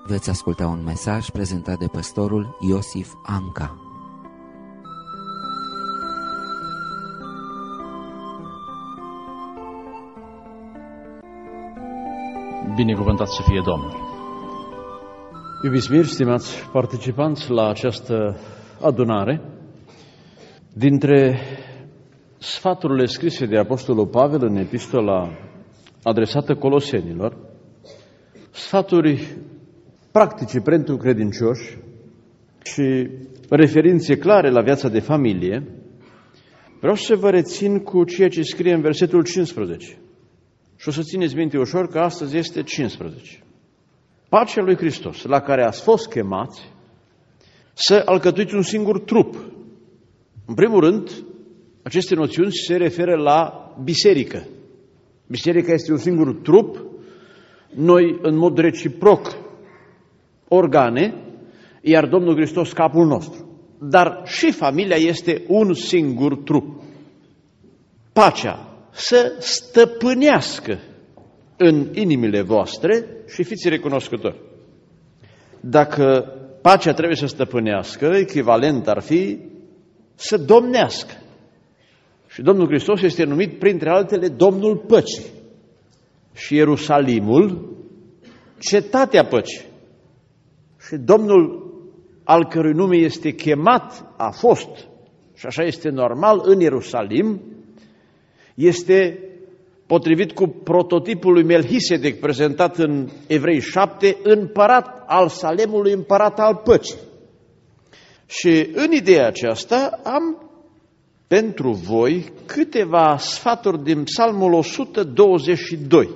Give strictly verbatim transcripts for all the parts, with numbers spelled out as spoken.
Veți asculta un mesaj prezentat de pastorul Iosif Anca. Binecuvântat să fie Domnul! Iubiți miri, stimați participanți la această adunare, dintre sfaturile scrise de Apostolul Pavel în epistola adresată Colosenilor, sfaturi practice pentru credincioși și referințe clare la viața de familie, vreau să vă rețin cu ceea ce scrie în versetul cincisprezece. Și o să țineți minte ușor că astăzi este cincisprezece. Pacea lui Hristos, la care ați fost chemați să alcătuiți un singur trup. În primul rând, aceste noțiuni se referă la biserică. Biserica este un singur trup, noi în mod reciproc organe, iar Domnul Hristos capul nostru. Dar și familia este un singur trup. Pacea să stăpânească în inimile voastre și fiți recunoscători. Dacă pacea trebuie să stăpânească, echivalent ar fi să domnească. Și Domnul Hristos este numit, printre altele, Domnul Păcii. Și Ierusalimul, cetatea păcii. Și Domnul, al cărui nume este chemat, a fost, și așa este normal, în Ierusalim, este, potrivit cu prototipul lui Melchisedec prezentat în Evrei șapte, împărat al Salemului, împărat al păcii. Și în ideea aceasta am pentru voi câteva sfaturi din Psalmul o sută douăzeci și doi.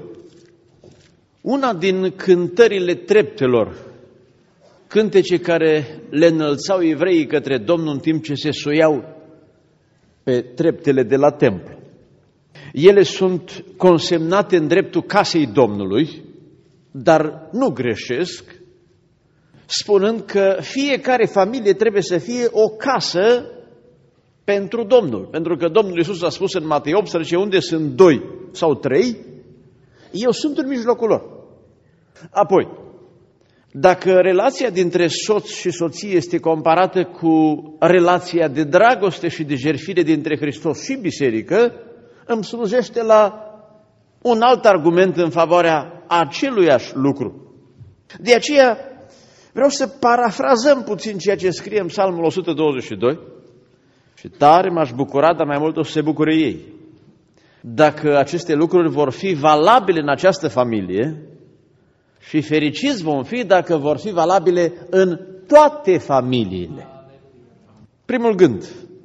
Una din cântările treptelor, cântece care le înălțau evreii către Domnul în timp ce se suiau pe treptele de la templu. Ele sunt consemnate în dreptul casei Domnului, dar nu greșesc, spunând că fiecare familie trebuie să fie o casă pentru Domnul. Pentru că Domnul Iisus a spus în Matei optsprezece, unde sunt doi sau trei, eu sunt în mijlocul lor. Apoi, dacă relația dintre soț și soție este comparată cu relația de dragoste și de jertfire dintre Hristos și biserică, îmi slujește la un alt argument în favoarea aceluiași lucru. De aceea vreau să parafrazăm puțin ceea ce scrie în Psalmul o sută douăzeci și doi și tare m-aș bucura, dar mai mult o să se bucure ei. Dacă aceste lucruri vor fi valabile în această familie și fericiți vom fi dacă vor fi valabile în toate familiile. Primul gând,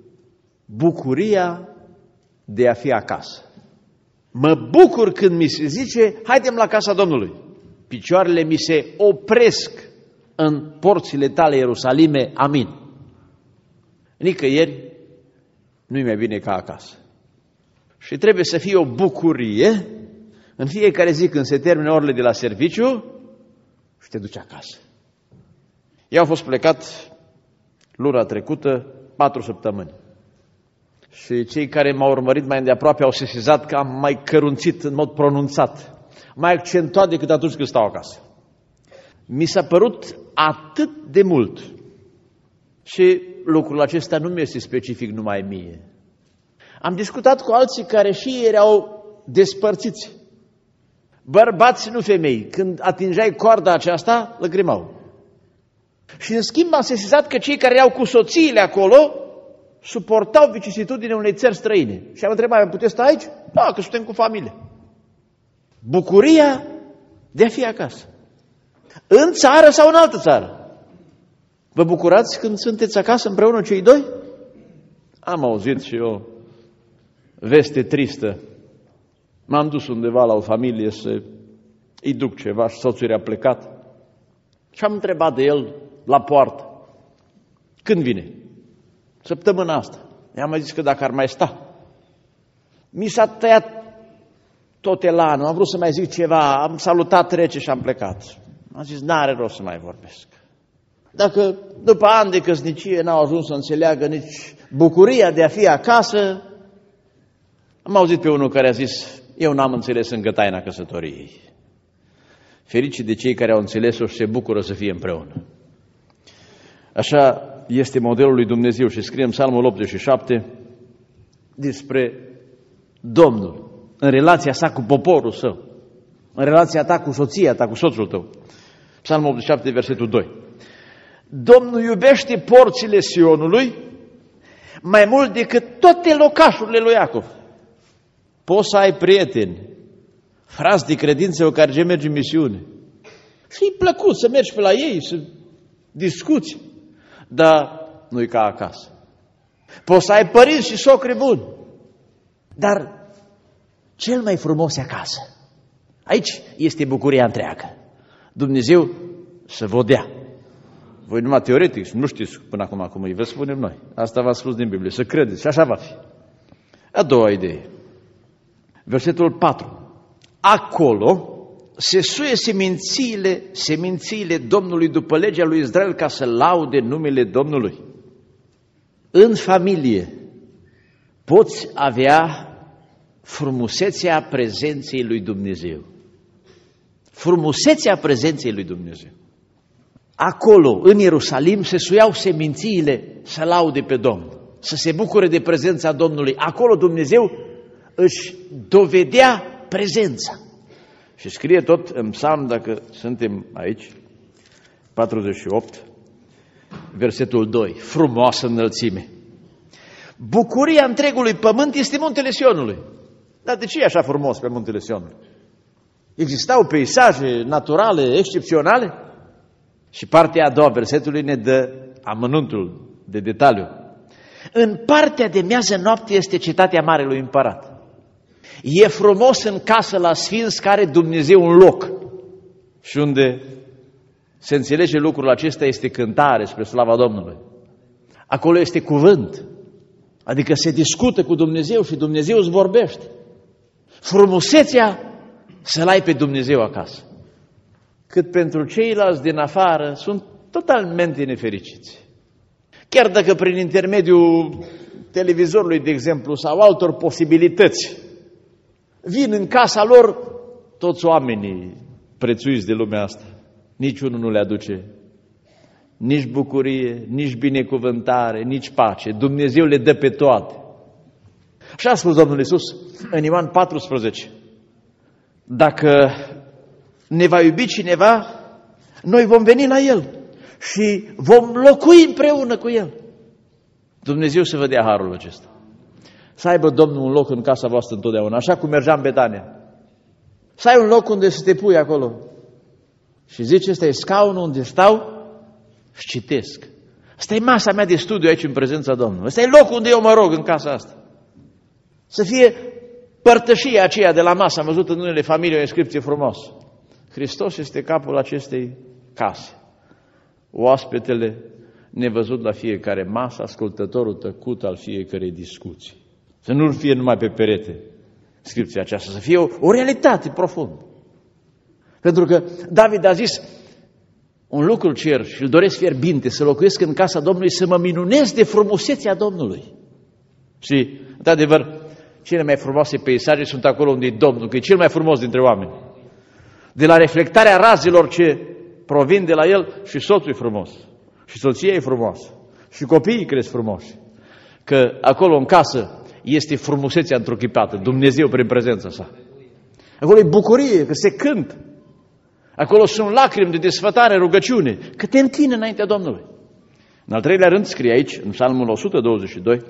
bucuria de a fi acasă. Mă bucur când mi se zice, haidem la casa Domnului. Picioarele mi se opresc în porțile tale, Ierusalime, amin. Nicăieri nu-i mai bine ca acasă. Și trebuie să fie o bucurie în fiecare zi când se termină orele de la serviciu și te duci acasă. Eu am fost plecat luna trecută patru săptămâni. Și cei care m-au urmărit mai îndeaproape au sesizat că am mai cărunțit în mod pronunțat, mai accentuat decât atunci când stau acasă. Mi s-a părut atât de mult și lucrul acesta nu mi este specific numai mie. Am discutat cu alții care și ei erau despărțiți. Bărbați, nu femei. Când atingeai corda aceasta, lăcrimau. Și în schimb am sesizat că cei care erau cu soțiile acolo suportau vicisitudinea unei țări străine. Și am întrebat, puteți sta aici? Da, că suntem cu familie. Bucuria de a fi acasă. În țară sau în altă țară. Vă bucurați când sunteți acasă împreună cei doi? Am auzit și eu veste tristă. M-am dus undeva la o familie să îi duc ceva și soțul era plecat. Și am întrebat de el la poartă. Când vine? Săptămâna asta. I-am mai zis că dacă ar mai sta. Mi s-a tăiat tot elanul, am vrut să mai zic ceva, am salutat rece și am plecat. Am zis, n-are rost să mai vorbesc. Dacă după ani de căsnicie n-au ajuns să înțeleagă nici bucuria de a fi acasă, am auzit pe unul care a zis, eu n-am înțeles încă taina căsătoriei. Fericit de cei care au înțeles-o și se bucură să fie împreună. Așa este modelul lui Dumnezeu și scrie în Psalmul optzeci și șapte despre Domnul în relația sa cu poporul său, în relația ta cu soția ta, cu soțul tău. Psalmul optzeci și șapte, versetul doi. Domnul iubește porțile Sionului mai mult decât toate locașurile lui Iacov. Poți să ai prieteni, frați de credință cu care mergi în misiune. Și-i plăcut să mergi pe la ei, să discuți, dar nu-i ca acasă. Poți să ai părinți și socri buni, dar cel mai frumos e acasă. Aici este bucuria întreagă. Dumnezeu să vă dea. Voi numai teoretic, nu știți până acum cum îi vă spunem noi. Asta v-a spus din Biblie, să credeți și așa va fi. A doua idee. Versetul patru. Acolo se suie semințiile, semințiile Domnului după legea lui Israel ca să laude numele Domnului. În familie poți avea frumusețea prezenței lui Dumnezeu. Frumusețea prezenței lui Dumnezeu. Acolo, în Ierusalim, se suiau semințiile să laude pe Domnul, să se bucure de prezența Domnului. Acolo Dumnezeu își dovedea prezența. Și scrie tot în Psalm, dacă suntem aici, patruzeci și opt, versetul doi, frumoasă înălțime. Bucuria întregului pământ este muntele Sionului. Dar de ce e așa frumos pe muntele Sionului? Existau peisaje naturale excepționale? Și partea a doua versetului ne dă amănuntul de detaliu. În partea de miază noapte este cetatea Marelui Împărat. E frumos în casă la sfinți care are Dumnezeu un loc. Și unde se înțelege lucrul acesta este cântare spre slava Domnului. Acolo este cuvânt. Adică se discută cu Dumnezeu și Dumnezeu îți vorbește. Frumusețea să-L ai pe Dumnezeu acasă. Cât pentru ceilalți din afară sunt totalmente nefericiți. Chiar dacă prin intermediul televizorului, de exemplu, sau altor posibilități, vin în casa lor toți oamenii prețuiți de lumea asta. Niciunul nu le aduce nici bucurie, nici binecuvântare, nici pace. Dumnezeu le dă pe toate. Și a spus Domnul Iisus în Ioan paisprezece, dacă ne va iubi cineva, noi vom veni la El și vom locui împreună cu El. Dumnezeu să vă dea harul acesta. Să aibă Domnul un loc în casa voastră întotdeauna, așa cum mergeam în Betania. Să ai un loc unde să te pui acolo. Și zice, ăsta e scaunul unde stau și citesc. Asta e masa mea de studiu aici în prezența Domnului. Ăsta e locul unde eu mă rog în casa asta. Să fie părtășia aceea de la masă. Am văzut în unele familii o inscripție frumoasă. Hristos este capul acestei case. Oaspetele nevăzut la fiecare masă, ascultătorul tăcut al fiecărei discuții. Să nu fie numai pe perete inscripția aceasta, să fie o, o realitate profundă. Pentru că David a zis, un lucru cer și îl doresc fierbinte, să locuiesc în casa Domnului, să mă minunez de frumusețea Domnului. Și, de adevăr, cele mai frumoase peisaje sunt acolo unde e Domnul, că e cel mai frumos dintre oameni. De la reflectarea razelor ce provin de la el, și soțul e frumos, și soția e frumoasă, și copiii cresc frumoși. Că acolo în casă este frumusețea întruchipată, Dumnezeu prin prezența sa. Acolo e bucurie, că se cântă. Acolo sunt lacrimi de desfătare, rugăciune, că te închină înaintea Domnului. În al treilea rând scrie aici, în Psalmul o sută douăzeci și doi,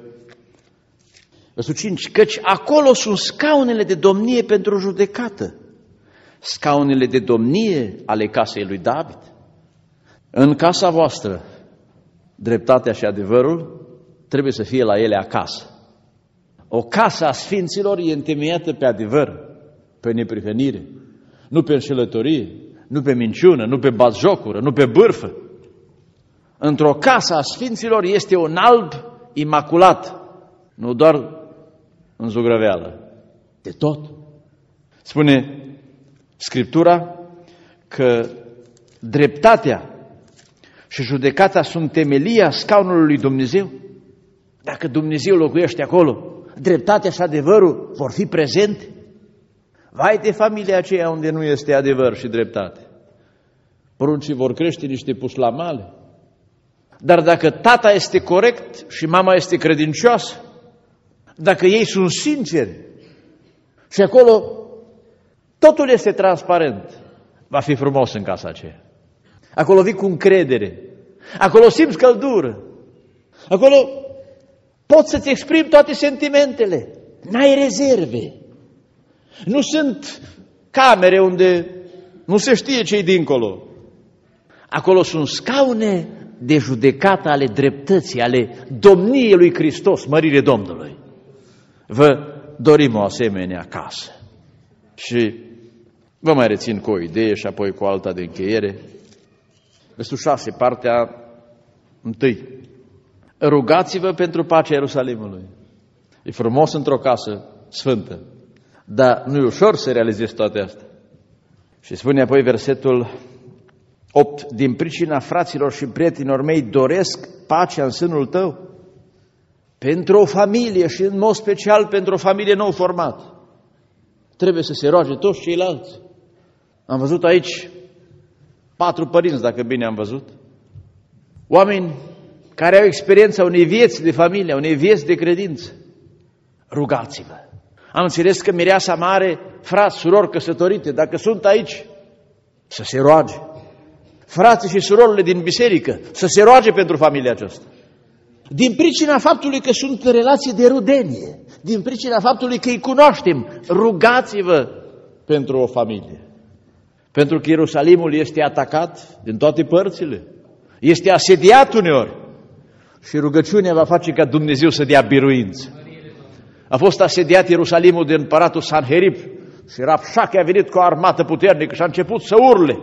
versetul cinci, căci acolo sunt scaunele de domnie pentru judecată, scaunele de domnie ale casei lui David. În casa voastră, dreptatea și adevărul trebuie să fie la ele acasă. O casă a sfinților e întemeiată pe adevăr, pe neprihănire, nu pe înșelătorie, nu pe minciună, nu pe batjocură, nu pe bârfă. Într-o casă a sfinților este un alb imaculat, nu doar în zugrăveală, de tot. Spune Scriptura că dreptatea și judecata sunt temelia scaunului lui Dumnezeu. Dacă Dumnezeu locuiește acolo, dreptatea și adevărul vor fi prezente. Vai de familia aceea unde nu este adevăr și dreptate. Pruncii vor crește niște pușlamale. Dar dacă tata este corect și mama este credincioasă, dacă ei sunt sinceri și acolo totul este transparent, va fi frumos în casa aceea. Acolo vii cu încredere, acolo simți căldură, acolo poți să-ți exprimi toate sentimentele, n-ai rezerve. Nu sunt camere unde nu se știe ce-i dincolo. Acolo sunt scaune de judecată ale dreptății, ale domniei lui Hristos, mărire Domnului. Vă dorim o asemenea casă. Și vă mai rețin cu o idee și apoi cu alta de încheiere. Versetul șase, partea întâi. Rugați-vă pentru pacea Ierusalimului. E frumos într-o casă sfântă, dar nu e ușor să realizezi toate astea. Și spune apoi versetul opt, din pricina fraților și prietenilor mei doresc pacea în sânul tău. Pentru o familie și în mod special pentru o familie nou formată, trebuie să se roage toți ceilalți. Am văzut aici patru părinți, dacă bine am văzut, oameni care au experiența unei vieți de familie, unei vieți de credință. Rugați-vă. Am înțeles că mireasa mare, frați, surori căsătorite, dacă sunt aici, să se roage. Frații și surorile din biserică, să se roage pentru familia aceasta. Din pricina faptului că sunt relații de rudenie, din pricina faptului că îi cunoaștem, rugați-vă pentru o familie. Pentru că Ierusalimul este atacat din toate părțile, este asediat uneori și rugăciunea va face ca Dumnezeu să dea biruință. A fost asediat Ierusalimul de împăratul Sanherib și Rapșache a venit cu o armată puternică și a început să urle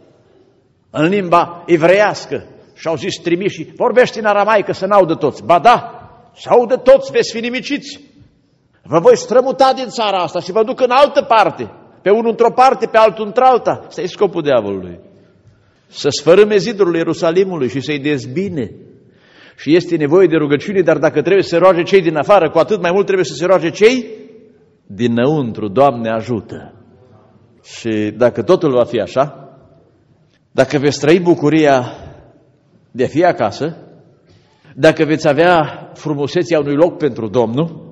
în limba evreiască și au zis trimișii, vorbește în aramaică să n-audă toți. Ba da, să audă toți, veți fi nimiciți. Vă voi strămuta din țara asta și vă duc în altă parte, pe unul într-o parte, pe altul într-alta. Asta e scopul diavolului. Să sfărâme zidurile Ierusalimului și să-i dezbine. Și este nevoie de rugăciune, dar dacă trebuie să se roage cei din afară, cu atât mai mult trebuie să se roage cei dinăuntru. Doamne, ajută! Și dacă totul va fi așa, dacă veți trăi bucuria de a fi acasă, dacă veți avea frumusețea unui loc pentru Domnul,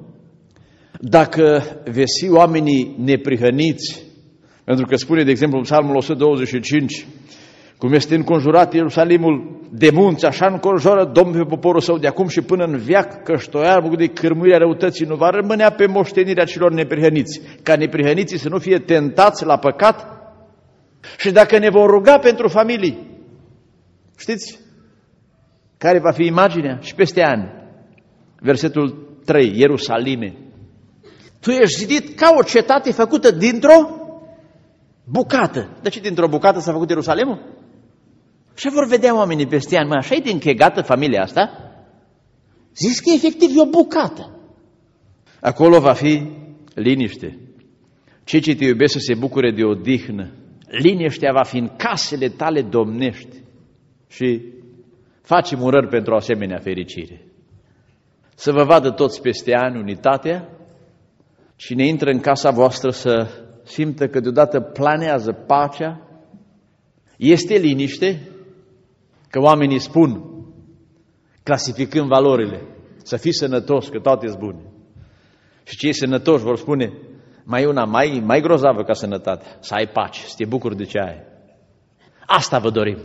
dacă veți fi oamenii neprihăniți, pentru că spune, de exemplu, în Psalmul o sută douăzeci și cinci, cum este înconjurat Ierusalimul de munți, așa înconjoară Domnul pe poporul său de acum și până în veac, că ștoiarul de cârmuirea răutății nu va rămânea pe moștenirea celor neprihăniți, ca neprihăniții să nu fie tentați la păcat. Și dacă ne vom ruga pentru familii, știți care va fi imaginea? Și peste ani, versetul trei, Ierusalime, tu ești zidit ca o cetate făcută dintr-o bucată. De ce dintr-o bucată s-a făcut Ierusalimul? Și vor vedea oamenii peste ani, mă, așa e de închegată familia asta? Zici că efectiv e o bucată. Acolo va fi liniște. Cei ce te iubesc să se bucure de odihnă. Liniștea va fi în casele tale domnești. Și facem urări pentru o asemenea fericire. Să vă vadă toți peste ani unitatea. Cine intră în casa voastră să simtă că deodată planează pacea, este liniște, că oamenii spun, clasificând valorile, să fii sănătos, că toate sunt bune. Și cei sănătoși vor spune, mai una mai, mai grozavă ca sănătatea, să ai pace, să te bucuri de ce ai. Asta vă dorim.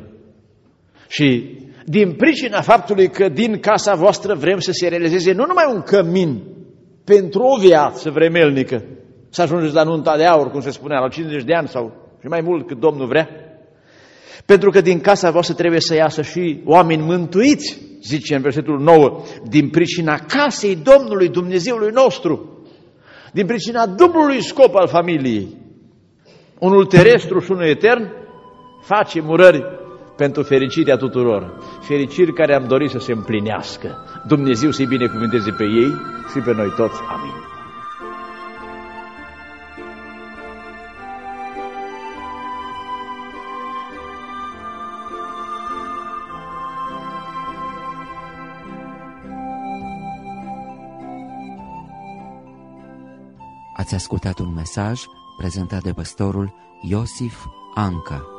Și din pricina faptului că din casa voastră vrem să se realizeze nu numai un cămin pentru o viață vremelnică, să ajungeți la nunta de aur, cum se spunea, la cincizeci de ani sau și mai mult cât Domnul vrea, pentru că din casa voastră trebuie să iasă și oameni mântuiți, zice în versetul nouă, din pricina casei Domnului Dumnezeului nostru, din pricina dublului scop al familiei, unul terestru și unul etern, facem urări pentru fericirea tuturor, fericiri care am dorit să se împlinească. Dumnezeu să-i binecuvânteze pe ei și pe noi toți. Amin. Ați ascultat un mesaj prezentat de pastorul Iosif Anca.